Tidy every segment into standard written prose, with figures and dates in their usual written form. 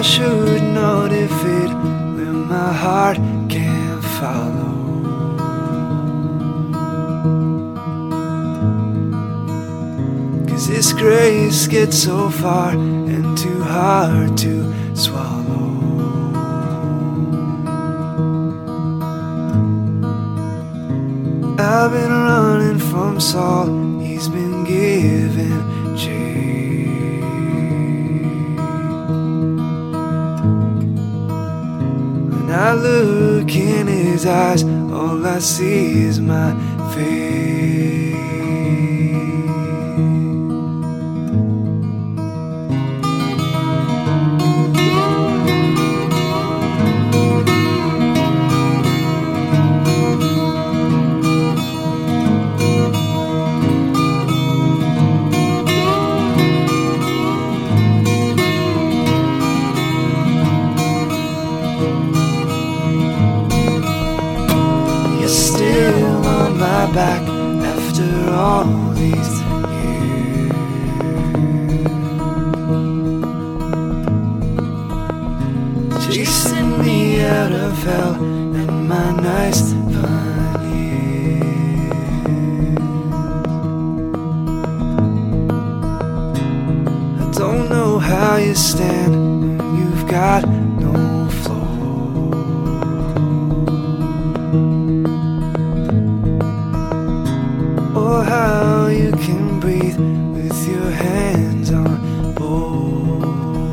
should not if it where my heart can't follow. Cause this grace gets so far and too hard to swallow. I've been running from Saul, he's been given chains. When I look in his eyes, all I see is my face. Still on my back after all these years, chasing me out of hell and my nice fun years. I don't know how you stand when you've got no floor, or how you can breathe with your hands on board.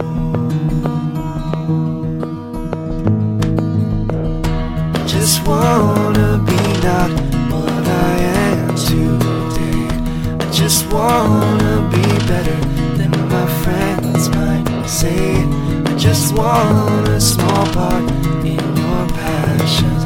I just wanna be not what I am today. I just wanna be better than my friends might say. I just want a small part in your passions.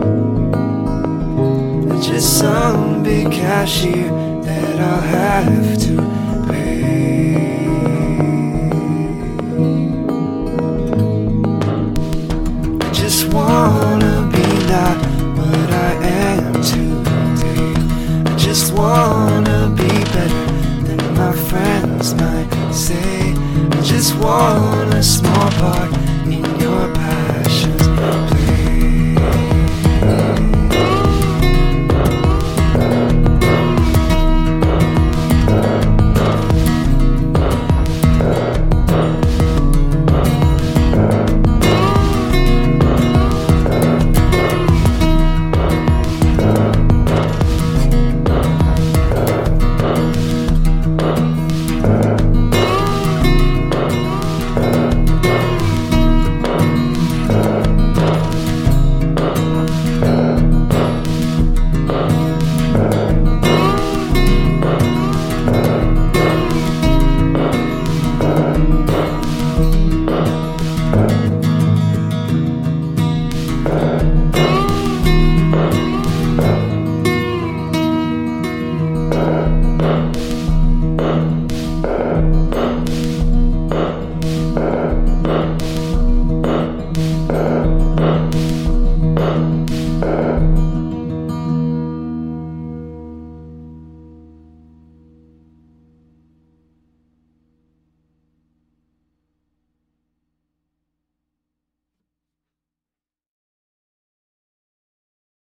Just some big cashier that I'll have